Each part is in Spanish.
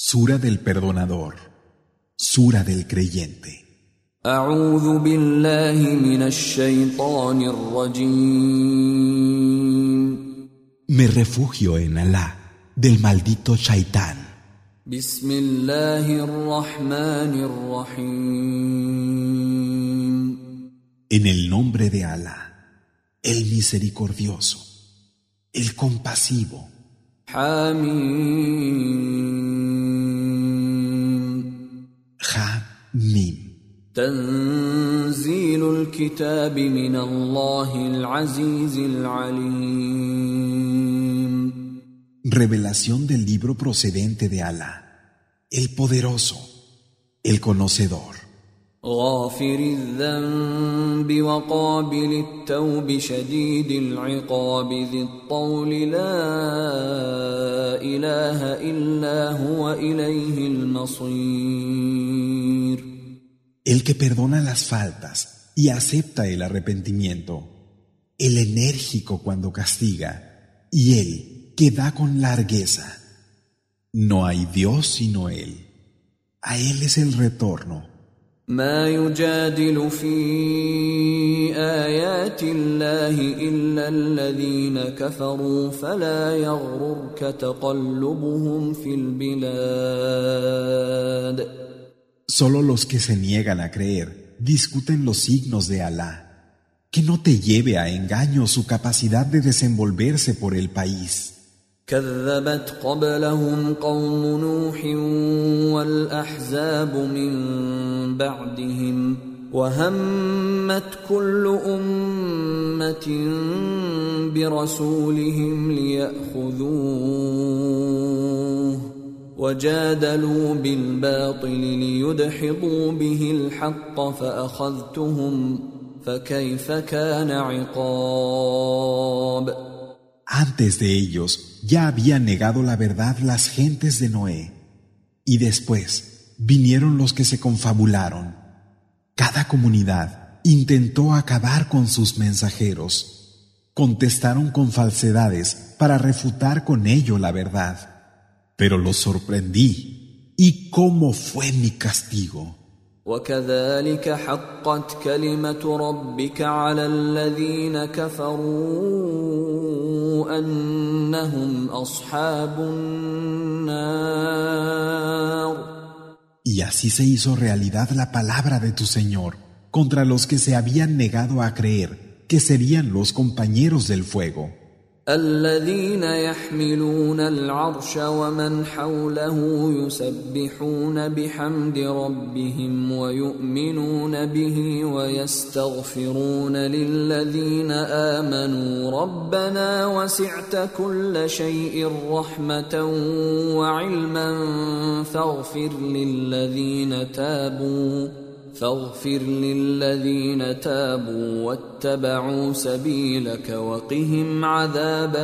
Sura del Perdonador, Sura del Creyente. أعوذ بالله من الشيطان الرجيم. Me refugio en Alá, del maldito Shaitán. بسم الله الرحمن الرحيم. En el nombre de Alá, el misericordioso, el compasivo. Mim. تنزيل الكتاب من الله العزيز العليم. Revelación del libro procedente de Alá, el poderoso, el conocedor. غافر الذنب وقابل التوب شديد العقاب ذي الطول لا إله إلا هو إليه المصير. El que perdona las faltas y acepta el arrepentimiento, el enérgico cuando castiga y el que da con largueza. No hay Dios sino Él. A Él es el retorno. ما يجادل في آيات الله إلا الذين كفروا فلا يغررك تقلبهم في البلاد. Solo los que se niegan a creer discuten los signos de Alá. Que no te lleve a engaño su capacidad de desenvolverse por el país. كذبت قبلهم قوم نوح والأحزاب من بعدهم وهمت كل أمة برسولهم ليأخذوه وجادلوا بالباطل ليدحضوا به الحق فأخذتهم فكيف كان عقاب. Antes de ellos ya habían negado la verdad las gentes de Noé, y después vinieron los que se confabularon. Cada comunidad intentó acabar con sus mensajeros. Contestaron con falsedades para refutar con ello la verdad. Pero los sorprendí. ¿Y cómo fue mi castigo? وكذلك حقت كلمة ربك على الذين كفروا أنهم أصحاب النار. Y así se hizo realidad la palabra de tu Señor contra los que se habían negado a creer que serían los compañeros del fuego. الذين يحملون العرش ومن حوله يسبحون بحمد ربهم ويؤمنون به ويستغفرون للذين آمنوا ربنا وسعت كل شيء رحمة وعلما فاغفر للذين تابوا واتبعوا سبيلك وقهم عذاب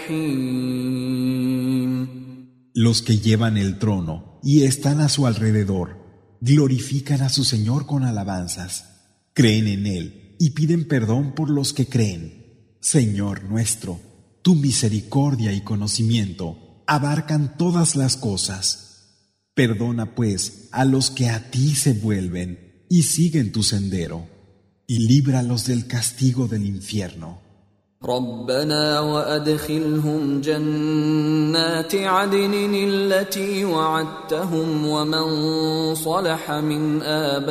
الجحيم. Los que llevan el trono y están a su alrededor glorifican a su Señor con alabanzas, creen en Él y piden perdón por los que creen. Señor nuestro, tu misericordia y conocimiento abarcan todas las cosas. Perdona pues a los que a ti se vuelven y siguen tu sendero, y líbralos del castigo del infierno. ربنا وأدخلهم جنات عدن التي وعدتهم ومن صلح من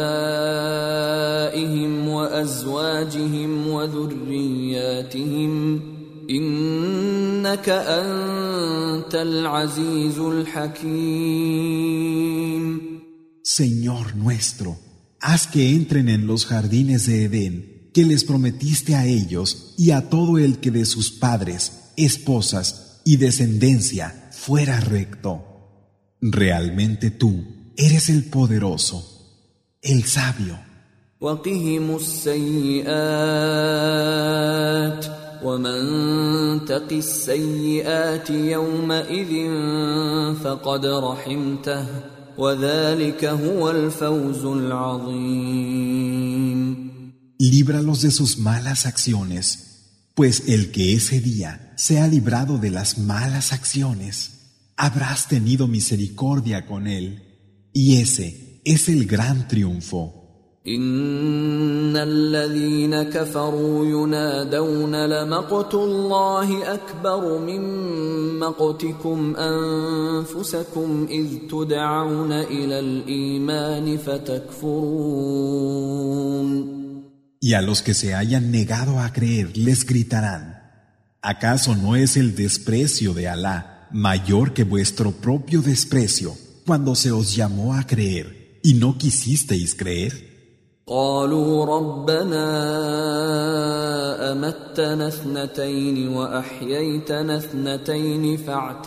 آبائهم وأزواجهم وذرياتهم إنك أنت العزيز الحكيم. Señor nuestro, haz que entren en los jardines de Edén que les prometiste a ellos y a todo el que de sus padres, esposas y descendencia fuera recto. Realmente tú eres el poderoso, el sabio. وقهم السيئات ومن تق السيئات يومئذ فقد رحمته وذلك هو الفوز العظيم. Líbralos de sus malas acciones, pues el que ese día se ha librado de las malas acciones, habrás tenido misericordia con él, y ese es el gran triunfo. إن الذين كفروا ينادون لمقت الله أكبر من مقتكم أنفسكم إذ تدعون إلى الإيمان فتكفرون. Y a los que se hayan negado a creer les gritarán: ¿acaso no es el desprecio de Alá mayor que vuestro propio desprecio cuando se os llamó a creer y no quisisteis creer? قالوا ربنا أمتنا اثنتين وأحييتنا اثنتين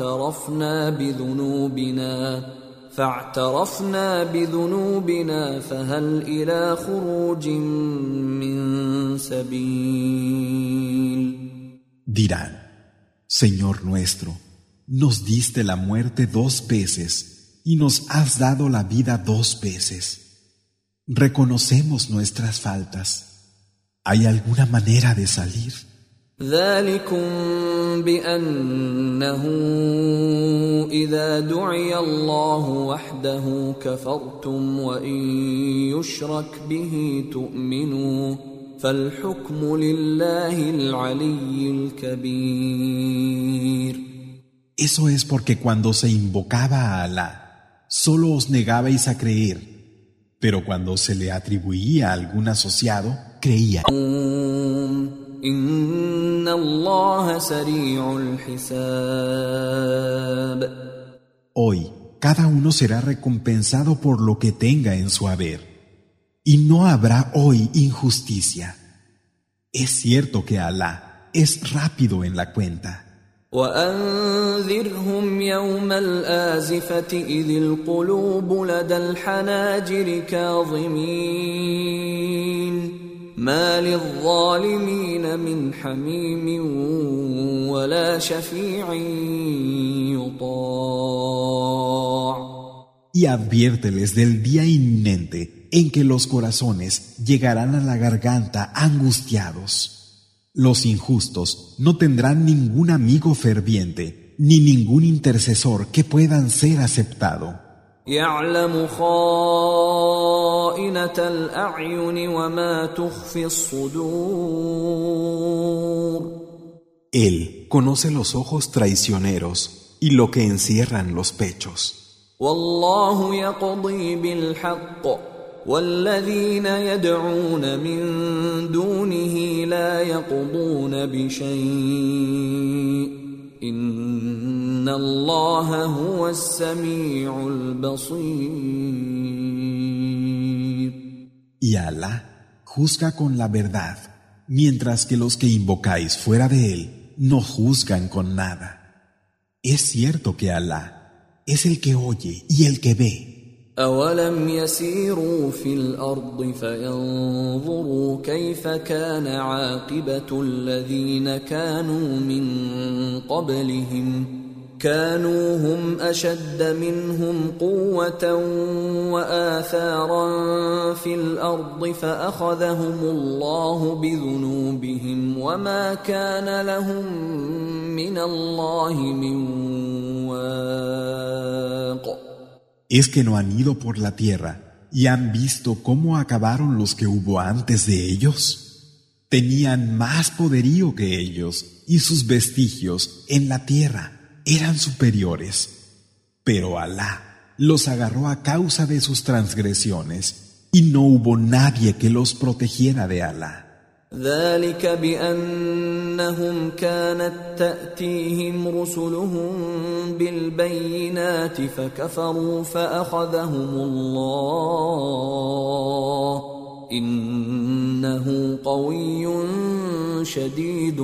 فاعترفنا بذنوبنا فهل إلى خروج من سبيل. Dirán: Señor nuestro, nos diste la muerte 2 veces y nos has dado la vida 2 veces. Reconocemos nuestras faltas. ¿Hay alguna manera de salir? ذلكم بأنه إذا دعي الله وحده كفرتم وإن يشرك به تؤمنوا فالحكم لله العلي الكبير. Eso es porque cuando se invocaba a Alá, solo os negabais a creer. Pero cuando se le atribuía algún asociado, creía. Hoy, cada uno será recompensado por lo que tenga en su haber. Y no habrá hoy injusticia. Es cierto que Alá es rápido en la cuenta. وأنذرهم يوم الآزفة إذ القلوب لدى الحناجر كاظمين ما للظالمين من حميم ولا شفيع يطاع. Y adviérteles del día inminente en que los corazones llegarán a la garganta angustiados. Los injustos no tendrán ningún amigo ferviente, ni ningún intercesor que puedan ser aceptado. يعلم خائنة الأعين وما تخفي الصدور. Él conoce los ojos traicioneros y lo que encierran los pechos. والله يقضي بالحق والذين يدعون من دونه لا يقضون بشيء إن الله هو السميع البصير. Y Alá juzga con la verdad, mientras que los que invocáis fuera de él no juzgan con nada. Es cierto que Alá es el que oye y el que ve. أولم يسيروا في الأرض فينظروا كيف كان عاقبة الذين كانوا من قبلهم كانوا هم أشد منهم قوة وآثارا في الأرض فأخذهم الله بذنوبهم وما كان لهم من الله من واق. ¿Es que no han ido por la tierra y han visto cómo acabaron los que hubo antes de ellos? Tenían más poderío que ellos y sus vestigios en la tierra eran superiores. Pero Alá los agarró a causa de sus transgresiones y no hubo nadie que los protegiera de Alá. ذلك بأنهم كانت تأتيهم رسلهم بالبينات فكفروا فأخذهم الله إنه قوي شديد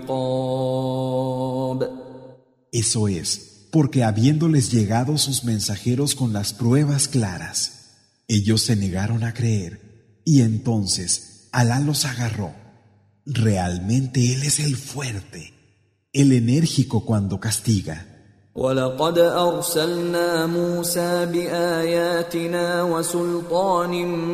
العقاب. Eso es, porque habiéndoles llegado sus mensajeros con las pruebas claras, ellos se negaron a creer y entonces Alá los agarró. Realmente Él es el fuerte, el enérgico cuando castiga. وَلَقَدْ أَرْسَلْنَا مُوسَى بِآيَاتِنَا وَسُلْطَانٍ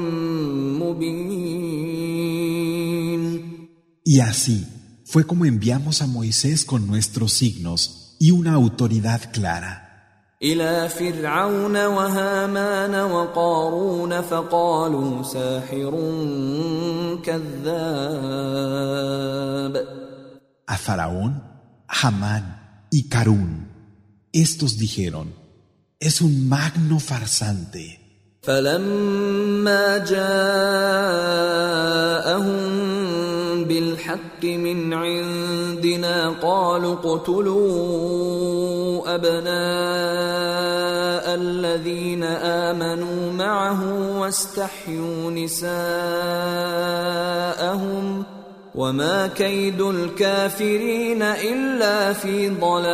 مُبِينٍ. Y así fue como enviamos a Moisés con nuestros signos y una autoridad clara. إلى فرعون وهامان وقارون فقالوا ساحر كذاب. A Faraón, Hamán y Carún. Estos dijeron: es un magno farsante. فلما جاءهم بالحق من عندنا قالوا اقتلوا أبناء الذين آمنوا معه واستحيوا نساءهم وما كيد الكافرين إلا في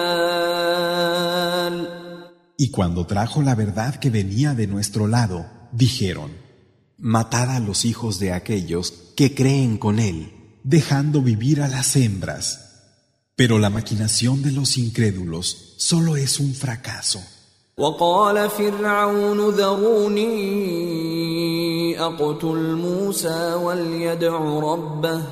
ضلال. Y cuando trajo la verdad que venía de nuestro lado, dijeron: matad a los hijos de aquellos que creen con él, dejando vivir a las hembras. Pero la maquinación de los incrédulos solo es un fracaso. وقال فرعون ذروني أقتل موسى وليدع ربه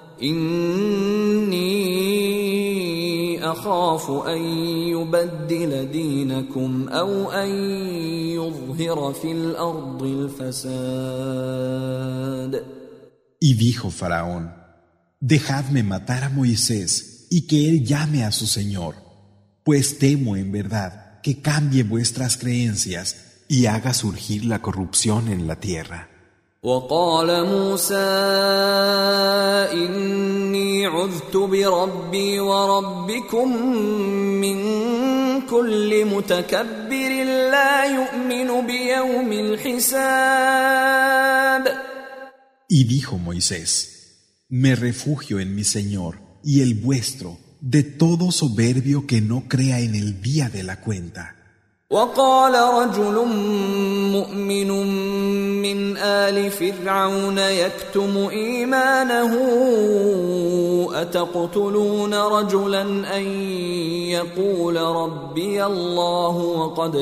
إني أخاف أن يبدل دينكم أو أن يظهر في الأرض الفساد. Y dijo Faraón: dejadme matar a Moisés y que él llame a su Señor, pues temo en verdad que cambie vuestras creencias y haga surgir la corrupción en la tierra. وقال موسى إني عذت بربي وربكم من كل متكبر لا يؤمن بيوم الحساب. Y dijo Moisés: me refugio en mi Señor y el vuestro de todo soberbio que no crea en el día de la cuenta. وقال رجل مؤمن من آل فرعون يكتم إيمانه أتقتلون رجلا أن يقول ربي الله وقد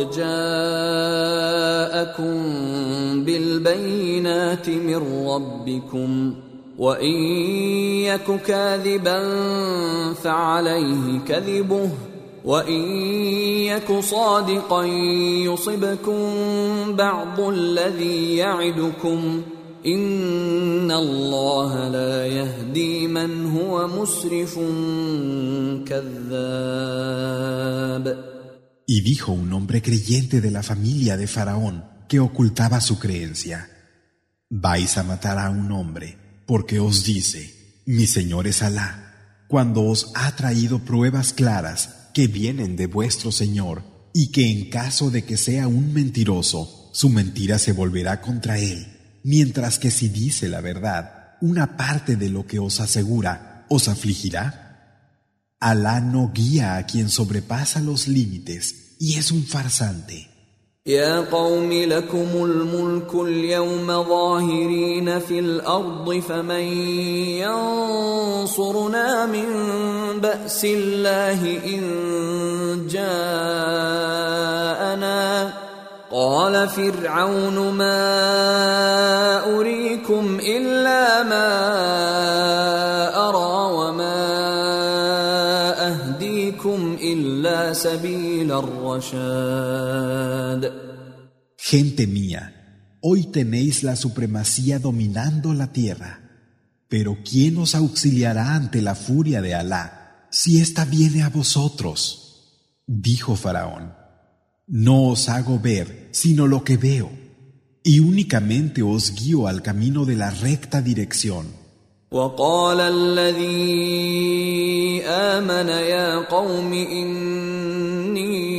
جاءكم بالبينات من ربكم وإن يك كاذبا فعليه كذبه وَإِن يَكُ صَادِقًا يُصِبْكُم بَعْضُ الَّذِي يَعِدُكُمْ إِنَّ اللَّهَ لَا يَهْدِي مَنْ هُوَ مُسْرِفٌ كَذَّابٌ. Y dijo un hombre creyente de la familia de Faraón que ocultaba su creencia: vais a matar a un hombre porque os dice: mi Señor es Alá, cuando os ha traído pruebas claras que vienen de vuestro Señor, y que en caso de que sea un mentiroso, su mentira se volverá contra él, mientras que si dice la verdad, una parte de lo que os asegura os afligirá. Alá no guía a quien sobrepasa los límites y es un farsante. يا قوم لكم الملك اليوم ظاهرين في الأرض فمن ينصرنا من بأس الله إن جاءنا قال فرعون ما أريكم إلا ما أرى وما أهديكم إلا سبيل الرشاد. Gente mía, hoy tenéis la supremacía dominando la tierra, pero ¿quién os auxiliará ante la furia de Alá si ésta viene a vosotros? Dijo Faraón: no os hago ver sino lo que veo, y únicamente os guío al camino de la recta dirección. وقال الذي آمن يا قوم إني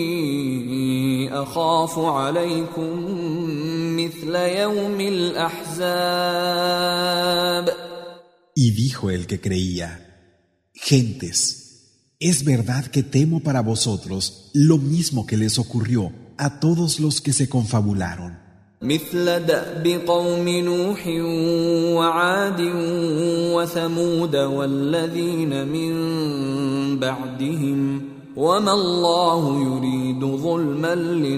أخاف عليكم مثل يوم الأحزاب. Y dijo el que creía: gentes, es verdad que temo para vosotros lo mismo que les ocurrió a todos los que se confabularon. مثل دأب قوم نوح وعاد وثمود والذين من بعدهم وما الله يريد ظلما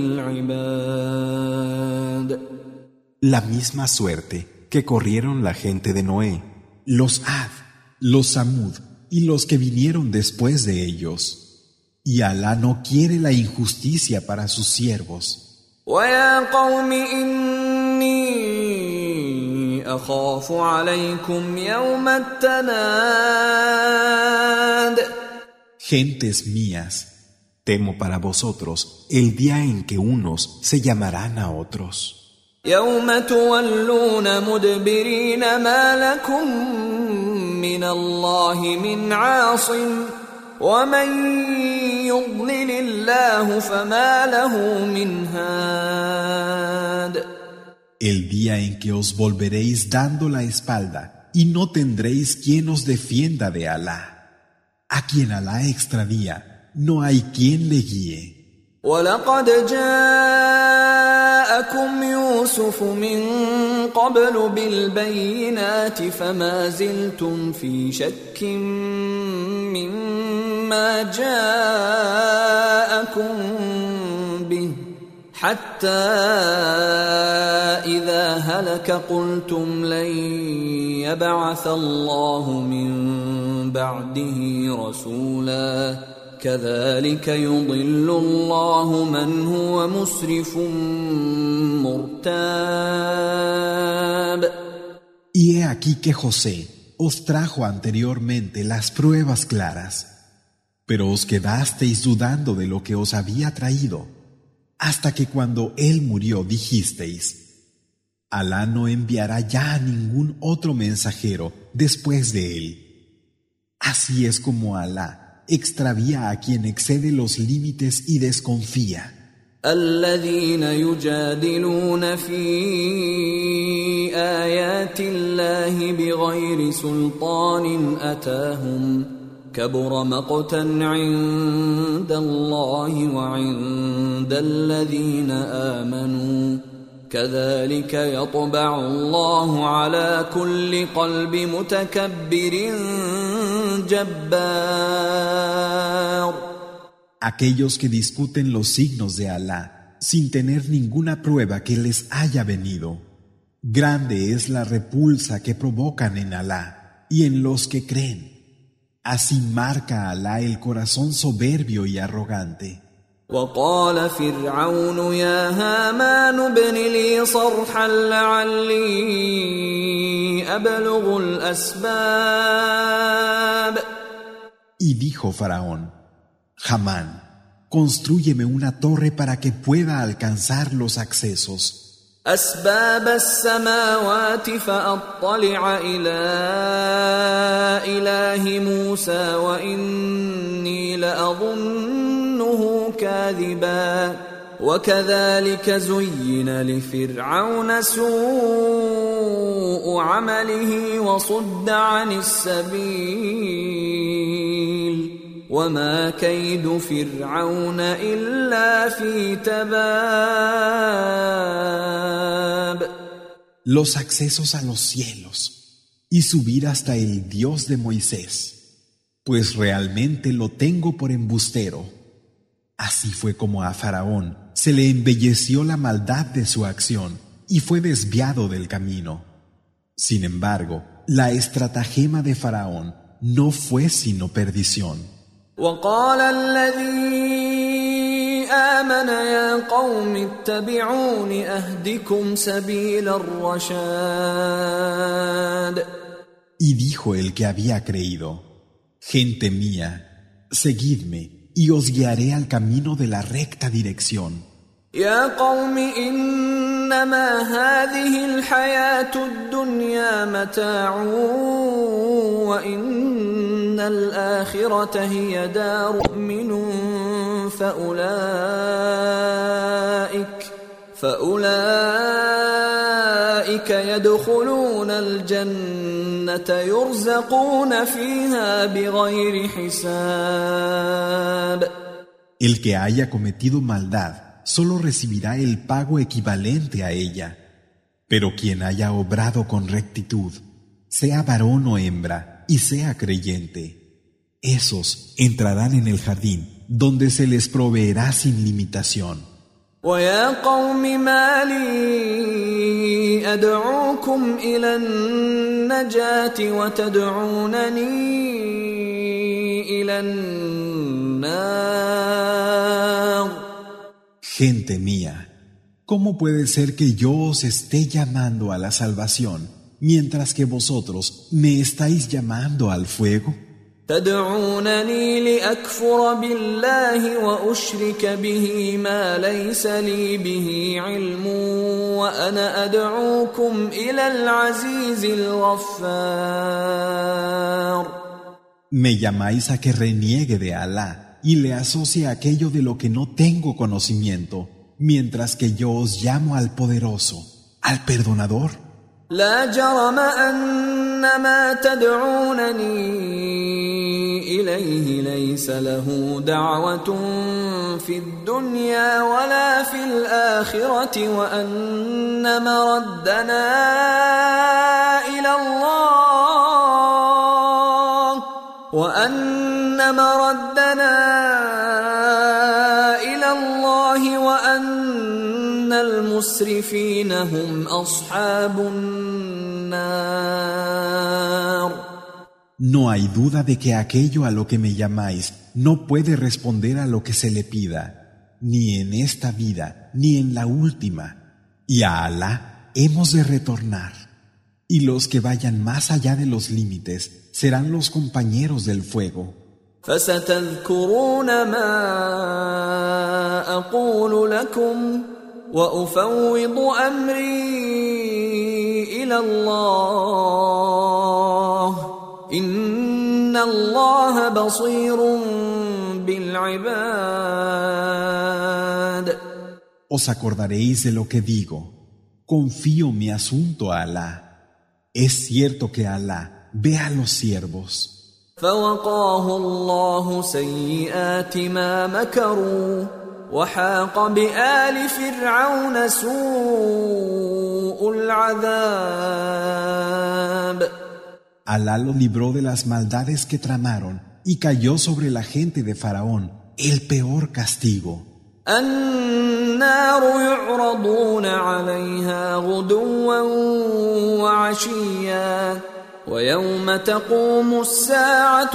للعباد. La misma suerte que corrieron la gente de Noé, los Ad, los Samud y los que vinieron después de ellos. Y Alá no quiere la injusticia para sus siervos. وَيَا قَوْمِ إِنِّي أَخَافُ عَلَيْكُمْ يَوْمَ التَّنَادِ. Gentes mías, temo para vosotros el día en que unos se llamarán a otros. يَوْمَ تُوَلُّونَ مُدْبِرِينَ مَا لَكُمْ مِنَ اللَّهِ مِنْ عَاصِمٍ وَمَنْ يُضْلِلِ اللَّهُ فَمَا لَهُ مِنْ هَادٍ. El día en que os volveréis dando la espalda y no tendréis quien os defienda de Alá. A quien Alá extravía, no hay quien le guíe. وَلَقَدْ جَاءَكُمْ يُوسُفُ مِنْ قَبْلُ بِالْبَيِّنَاتِ فَمَا زِلْتُمْ فِي شَكٍّ مِّمَّا جَاءَكُمْ بِهِ حَتَّى إِذَا هَلَكَ قُلْتُمْ لَنْ يَبْعَثَ اللَّهُ مِنْ بَعْدِهِ رَسُولًا كذلك يضل الله من هو مسرف مرتاب. Y he aquí que José os trajo anteriormente las pruebas claras, pero os quedasteis dudando de lo que os había traído, hasta que cuando él murió dijisteis: Alá no enviará ya a ningún otro mensajero después de él. Así es como Alá extravía a quien excede los límites y desconfía. الذين يجادلون في آيات الله بغير سلطان أتاهم كبر مقتا عند الله وعند الذين آمنوا كذلك يطبع الله على كل قلب متكبر جبار. Aquellos que discuten los signos de Alá sin tener ninguna prueba que les haya venido. Grande es la repulsa que provocan en Alá y en los que creen. Así marca Alá el corazón soberbio y arrogante. وقال فرعون يا هامان ابن لي صرحا لعلي أبلغ الأسباب. Y dijo Faraón: Hamán, constrúyeme una torre para que pueda alcanzar los accesos. أسباب السماوات فأطلع إلى إله موسى وإني لأظنه كاذبا وكذلك زين لفرعون سوء عمله وصد عن السبيل وما كيد فرعون إلا في تباب. Los accesos a los cielos y subir hasta el Dios de Moisés, pues realmente lo tengo por embustero. Así fue como a Faraón se le embelleció la maldad de su acción y fue desviado del camino. Sin embargo, la estratagema de Faraón no fue sino perdición. وقال الذي آمن يا قوم اتبعون أهدكم سبيل الرشاد. Y dijo el que había creído: Gente mía, seguidme y os guiaré al camino de la recta dirección. يا قوم إنما هذه الحياة الدنيا متاع وإن الآخرة هي دار مؤمن فأولئك يدخلون الجنة يرزقون فيها بغير حساب. El que haya cometido maldad solo recibirá el pago equivalente a ella. Pero quien haya obrado con rectitud, sea varón o hembra, y sea creyente, esos entrarán en el jardín, donde se les proveerá sin limitación. وَيَا قَوْمِ مَا لِي أَدْعُوكُمْ إِلَى النَّجَاةِ وَتَدْعُونَنِي إِلَى النَّارِ Gente mía, ¿cómo puede ser que yo os esté llamando a la salvación mientras que vosotros me estáis llamando al fuego? تدعونني لأكفر بالله وأشرك به ما ليس لي به علم وأنا أدعوكم إلى العزيز الغفار. Me llamáis a que reniegue de Alá y le asocie aquello de lo que no tengo conocimiento, mientras que yo os llamo al poderoso, al perdonador. لا جرم أن ما تدعونني إليه ليس له دعوة في الدنيا ولا في الآخرة وأن مردنا إلى الله وأن المسرفين هم أصحاب النار. No hay duda de que aquello a lo que me llamáis no puede responder a lo que se le pida, ni en esta vida, ni en la última. Y a Alá hemos de retornar. Y los que vayan más allá de los límites serán los compañeros del fuego. فستذكرون ما أقول لكم وأفوض أمري إلى الله إن الله بصير بالعباد. Os acordaréis de lo que digo. Confío mi asunto a Alá. Es cierto que Alá ve a los siervos. فوقاه الله سيئات ما مكروا وحاق بآل فرعون سوء العذاب. Alá lo libró de las maldades que tramaron y cayó sobre la gente de Faraón el peor castigo. النار يعرضون عليها غدوا وعشيا ويوم تقوم الساعة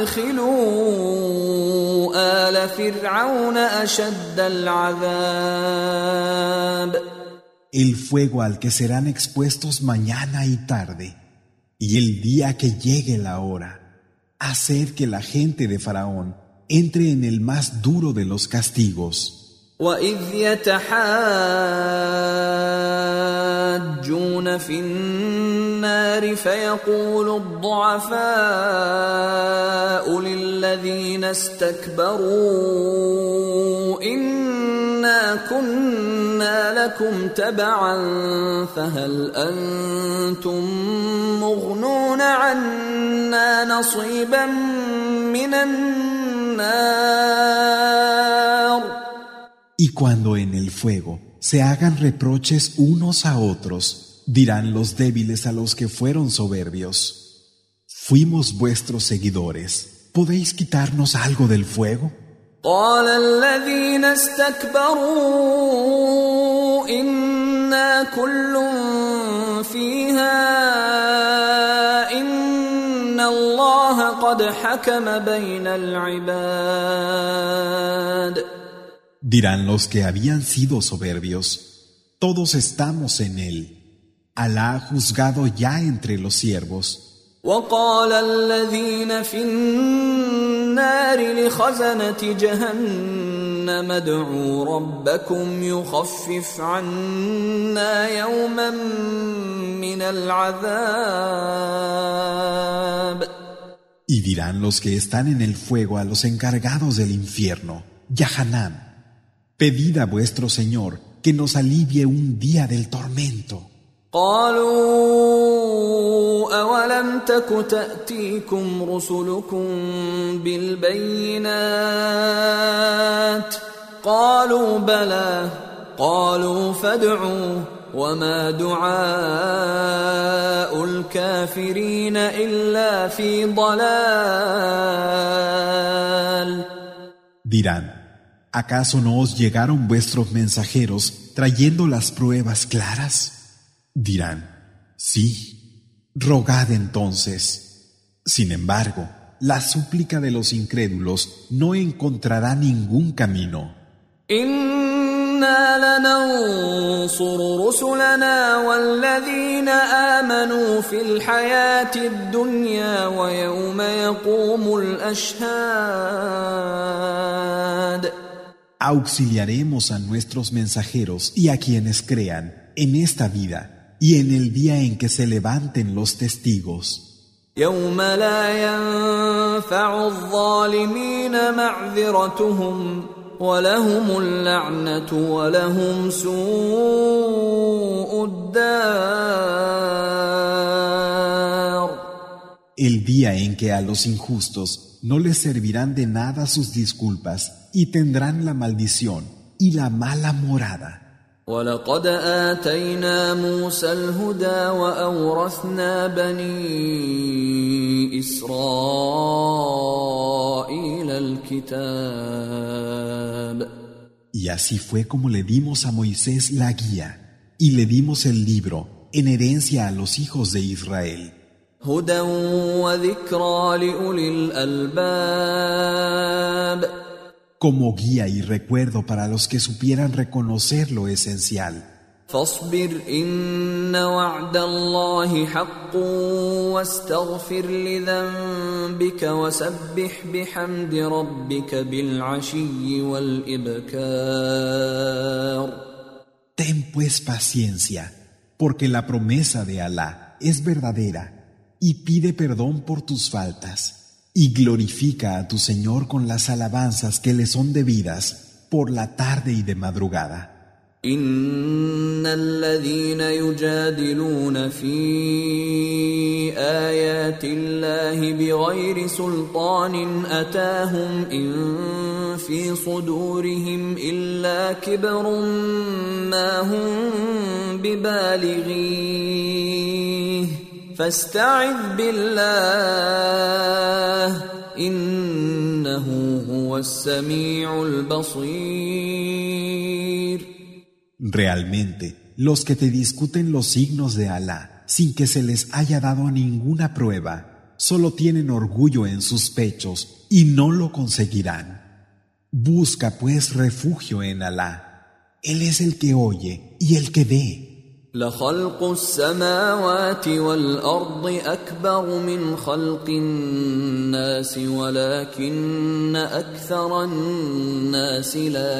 أدخلوا آل فرعون أشد العذاب. El fuego al que serán expuestos mañana y tarde, y el día que llegue la hora, hacer que la gente de Faraón entre en el más duro de los castigos. وَإِذْ يَتَحَاجُّونَ فِي النَّارِ فَيَقُولُ الضُّعَفَاءُ لِلَّذِينَ اسْتَكْبَرُوا إِنَّا كُنَّا لَكُمْ تَبَعًا فَهَلْ أَنْتُمْ مُغْنُونَ عَنَّا نَصِيبًا مِنَ النَّارِ. Y cuando en el fuego se hagan reproches unos a otros, dirán los débiles a los que fueron soberbios: fuimos vuestros seguidores, ¿podéis quitarnos algo del fuego? قال الذين استكبروا إنا كل فيها إن الله قد حكم بين العباد. Dirán los que habían sido soberbios: todos estamos en él. Alá ha juzgado ya entre los siervos. وقال الذين في النار لخزنة جهنم ادعوا ربكم يخفف عنا يوما من العذاب. Y dirán los que están en el fuego a los encargados del infierno, Yahanam: pedid a vuestro Señor que nos alivie un día del tormento. قالوا أولم تك تأتيكم رسلكم بالبينات قالوا بلى قالوا فادعوا وما دعاء الكافرين إلا في ضلال. Dirán: ¿acaso no os llegaron vuestros mensajeros trayendo las pruebas claras? Dirán: sí, rogad entonces. Sin embargo, la súplica de los incrédulos no encontrará ningún camino. إن إنا لننصر رسلنا والذين آمنوا في الحياة الدنيا ويوم يقوم الأشهاد. Auxiliaremos a nuestros mensajeros y a quienes crean en esta vida y en el día en que se levanten los testigos. يوم لا ينفع الظالمين معذرتهم ولهم اللعنة ولهم سوء الدار. El día en que a los injustos no les servirán de nada sus disculpas y tendrán la maldición y la mala morada. ولقد آتينا موسى الهدى وأورثنا بني إسرائيل الكتاب. Y así fue como le dimos a Moisés la guía y le dimos el libro en herencia a los hijos de Israel. هدى وذكرى لأولي الألباب. Como guía y recuerdo para los que supieran reconocer lo esencial. فاصبر إن وعد الله حق واستغفر لذنبك وسبح بحمد ربك بالعشي والإبكار. Ten pues paciencia, porque la promesa de Alá es verdadera, y pide perdón por tus faltas. Y glorifica a tu Señor con las alabanzas que le son debidas por la tarde y de madrugada. إن الذين يجادلون في آيات الله بغير سلطان أتاهم إن في صدورهم إلا كبر ما هم ببالغيه فاستعذ بالله إنه هو السميع البصير. Realmente, los que te discuten los signos de Alá sin que se les haya dado ninguna prueba, solo tienen orgullo en sus pechos y no lo conseguirán. Busca pues refugio en Alá. Él es el que oye y el que ve. لخلق السماوات والأرض أكبر من خلق الناس ولكن أكثر الناس لا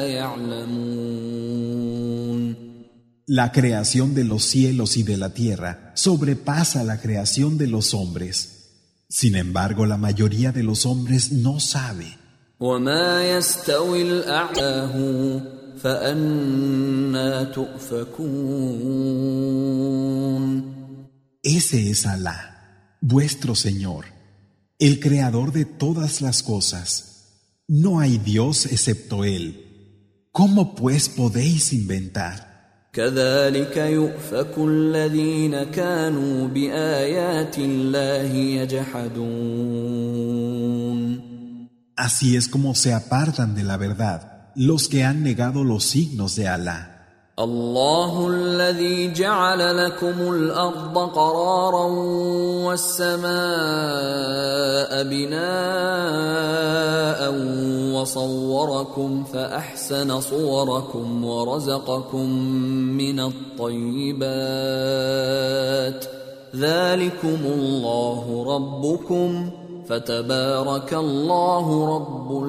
يعلمون. La creación de los cielos y de la tierra sobrepasa la creación de los hombres. Sin embargo, la mayoría de los hombres no sabe. وما يستوي الأعلى فأنا تؤفكون. Ese es Alá, vuestro Señor, el creador de todas las cosas. No hay Dios excepto Él. ¿Cómo pues podéis inventar? كذلك يؤفك الذين كانوا بآيات الله يجحدون. Así es como se apartan de la verdad los que han negado los signos de Alá. الله الذي جعل لكم الأرض قرارا والسماء بناء وصوركم فأحسن صوركم ورزقكم من الطيبات ذلكم الله ربكم فتبارك الله رب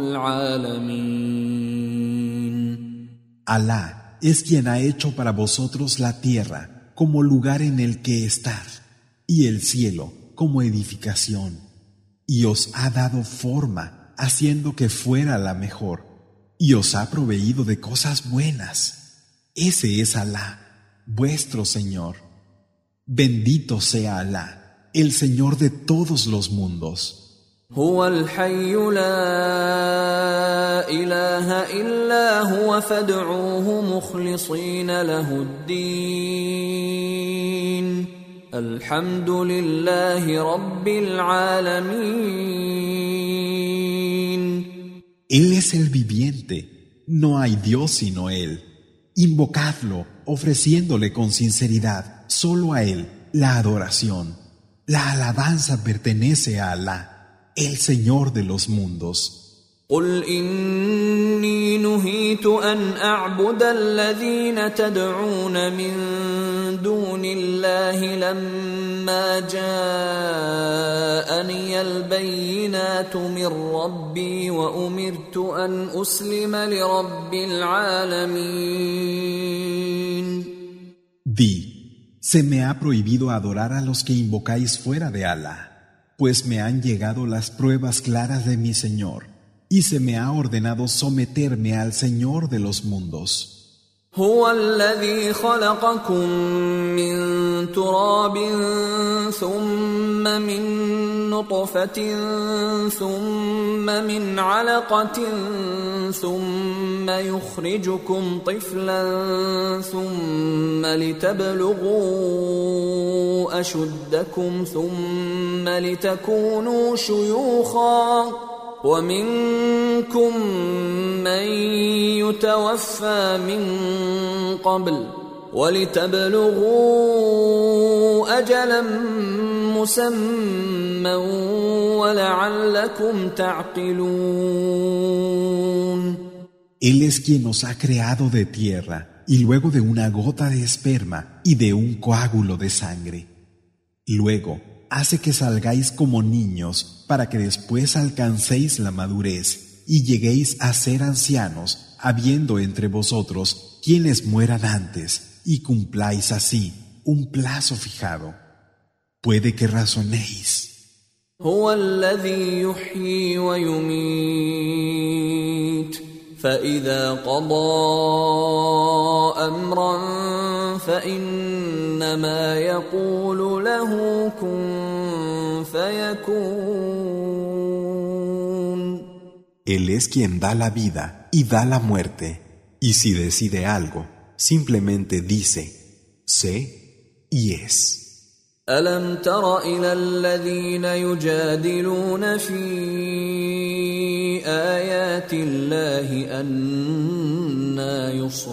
العالمين. Alá es quien ha hecho para vosotros la tierra como lugar en el que estar y el cielo como edificación, y os ha dado forma haciendo que fuera la mejor, y os ha proveído de cosas buenas. Ese es Alá, vuestro Señor. Bendito sea Alá, el Señor de todos los mundos. هو الحي لا إله إلا هو فادعوه مخلصين له الدين الحمد لله رب العالمين. Él es el viviente, no hay Dios sino Él. Invocadlo, ofreciéndole con sinceridad solo a Él la adoración. La alabanza pertenece a Alá, el Señor de los mundos. قل إني نهيت أن أعبد الذين تدعون من دون الله لما جاءني البينات من ربي وأمرت أن أسلم لرب العالمين. Di, se me ha prohibido adorar a los que invocáis fuera de Alá, pues me han llegado las pruebas claras de mi Señor. Y se me ha ordenado someterme al Señor de los mundos. هو الذي خلقكم من تراب ثم من نطفة ثم من علقة ثم يخرجكم طفلا ثم لتبلغوا أشدكم ثم لتكونوا شيوخا ومنكم من يتوفى من قبل ولتبلغوا أجلا مسمى ولعلكم تعقلون. Él es quien nos ha creado de tierra y luego de una gota de esperma y de un coágulo de sangre. Luego hace que salgáis como niños para que después alcancéis la madurez y lleguéis a ser ancianos, habiendo entre vosotros quienes mueran antes, y cumpláis así un plazo fijado. Puede que razonéis. هو الذي يحيي ويميت فإذا قضى أمرا فإنما يقول له كن فيكون. Él es quien da la vida y da la muerte, y si decide algo, simplemente dice, sé y es. ألم تر إلى الذين يجادلون في آيات الله أنى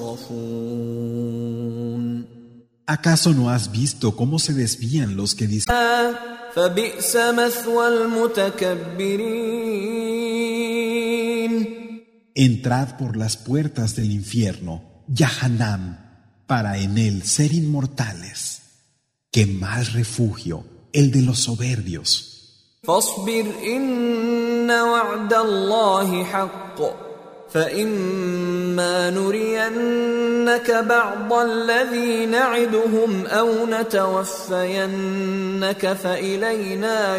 يصرفون. ¿Acaso no has visto cómo se desvían los que dicen? فبئس مثوى المتكبرين. Entrad por las puertas del infierno, Yahanam, para en él ser inmortales. ¡Qué mal refugio el de los soberbios! فاصبر إن وعد الله حق فإما نرينك بعض الذي نعدهم أو نتوفينك فإلينا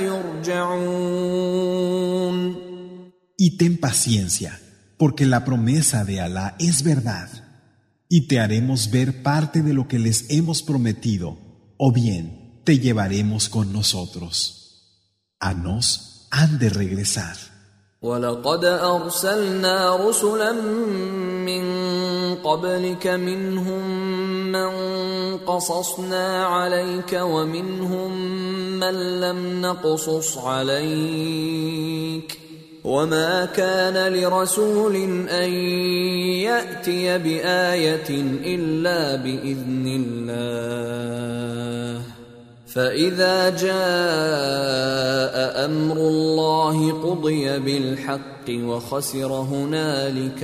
يرجعون. Y ten paciencia, porque la promesa de Alá es verdad, y te haremos ver parte de lo que les hemos prometido, o bien te llevaremos con nosotros. A nos han de regresar. وَلَقَدْ أَرْسَلْنَا رُسُلًا مِّن قَبْلِكَ مِنْهُم مَّن قَصَصْنَا عَلَيْكَ وَمِنْهُم مَّن لَّمْ نَقْصُصْ عَلَيْكَ وَمَا كَانَ لِرَسُولٍ أَن يَأْتِيَ بِآيَةٍ إِلَّا بِإِذْنِ اللَّهِ فإذا جاء أمر الله قضي بالحق وخسر هنالك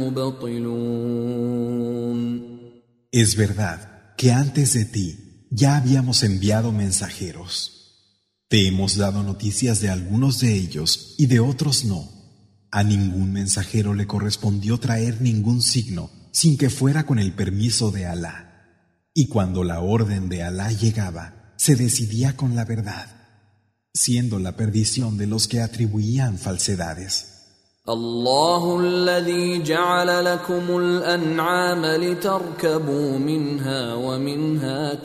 المبطلون. Es verdad que antes de ti ya habíamos enviado mensajeros. Te hemos dado noticias de algunos de ellos y de otros no. A ningún mensajero le correspondió traer ningún signo sin que fuera con el permiso de Alá. Y cuando la orden de Alá llegaba, se decidía con la verdad, siendo la perdición de los que atribuían falsedades. الله الذي جعل لكم الأنعام لتركبوا منها ومنها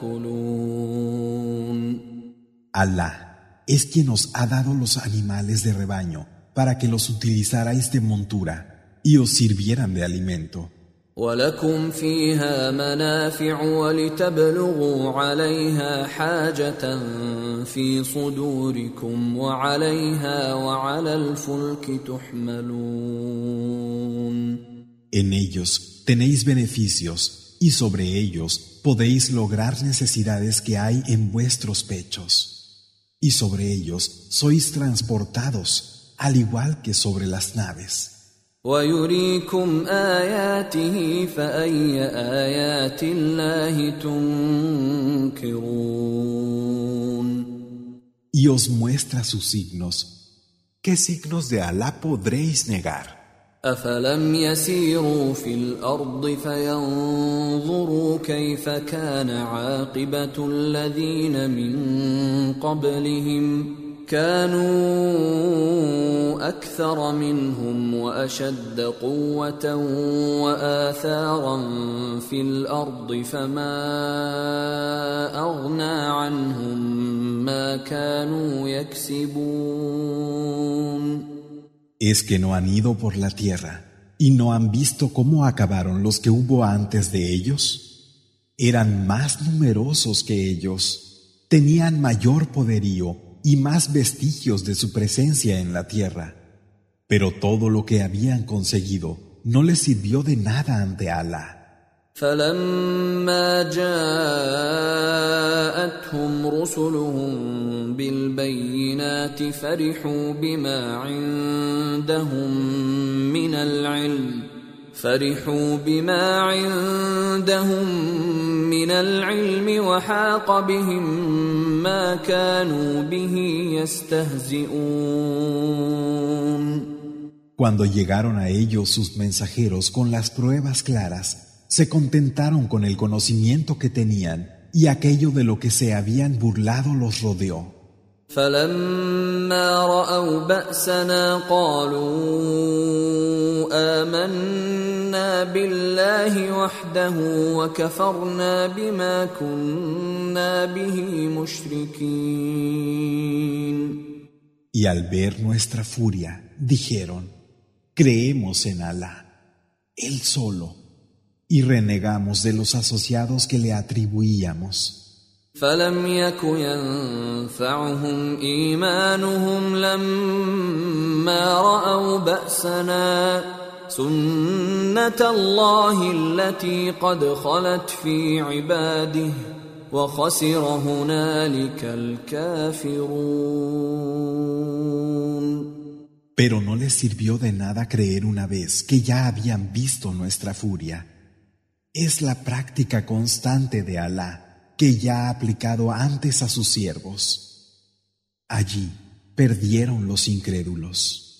تأكلون. Alá es quien os ha dado los animales de rebaño para que los utilizarais de montura y os sirvieran de alimento. ولكم فيها منافع ولتبلغوا عليها حاجة في صدوركم وعليها وعلى الفلك تحملون. En ellos tenéis beneficios y sobre ellos podéis lograr necesidades que hay en vuestros pechos. Y sobre ellos sois transportados al igual que sobre las naves. ويريكم آياته فأي آيات الله تنكرون Y os muestra sus signos. ¿Qué signos de Alá podréis negar? أفلم يسيروا في الأرض فينظروا كيف كان عاقبة الذين من قبلهم كانوا أكثر منهم وأشد قوة وآثارا في الأرض فما أغنى عنهم ما كانوا يكسبون ¿Es que no han ido por la tierra y no han visto cómo acabaron los que hubo antes de ellos? Eran más numerosos que ellos, tenían mayor poderío y más vestigios de su presencia en la tierra. Pero todo lo que habían conseguido no les sirvió de nada ante Alá. فلما جاءتهم رسلهم بالبينات فرحوا بما عندهم من العلم وحاق بهم ما كانوا به يستهزئون. Cuando llegaron a ellos sus mensajeros con las pruebas claras, se contentaron con el conocimiento que tenían y aquello de lo que se habían burlado los rodeó. فلما رأوا بأسنا قالوا آمنا بالله وحده وكفرنا بما كنا به مشركين. Y al ver nuestra furia, dijeron: creemos en Alá, Él solo, y renegamos de los asociados que le atribuíamos. فلم يك ينفعهم إيمانهم لما رأوا بأسنا سنة الله التي قد خلت في عباده وخسر هنالك الكافرون. Pero no les sirvió de nada creer una vez que ya habían visto nuestra furia. Es la práctica constante de Alá, que ya ha aplicado antes a sus siervos. Allí perdieron los incrédulos.